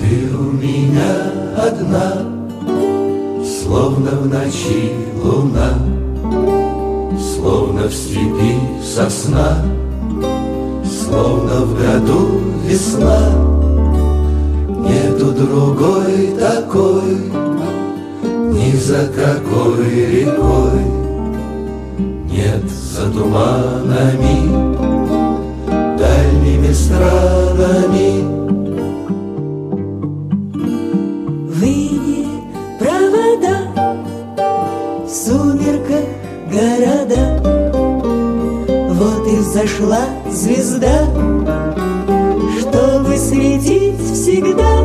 Ты у меня одна, словно в ночи луна, словно в степи сосна, словно в году весна. Нету другой такой, ни за какой рекой. Нет за туманами, дальними странами. Выйди, провода, в сумерках города. Вот и взошла звезда, чтобы светить всегда,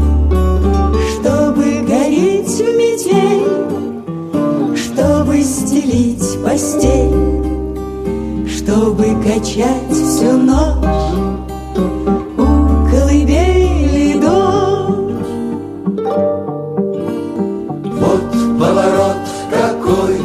чтобы гореть в метель, чтобы стелить постель, чтобы качать всю ночь у колыбели дочь. Вот поворот какой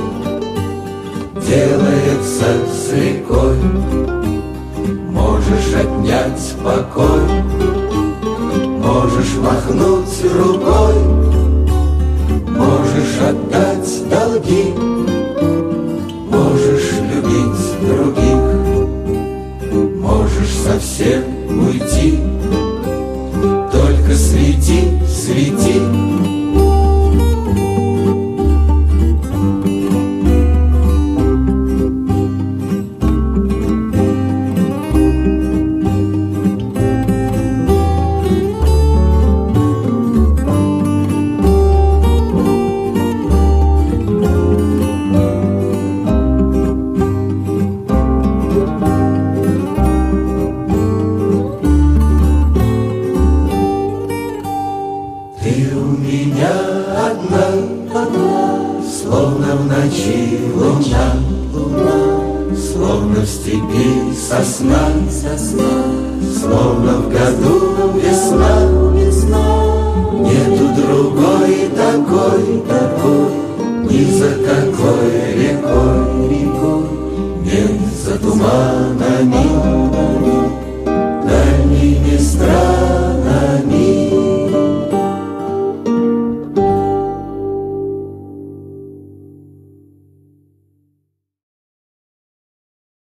делается с рекой. Можешь отнять покой, можешь махнуть рукой, можешь отдать долги, можешь любить других, можешь совсем уйти. Только свети, свети. Ты у меня одна, словно в ночи луна, словно в степи сосна, словно в году весна. Нету другой такой, ни за какой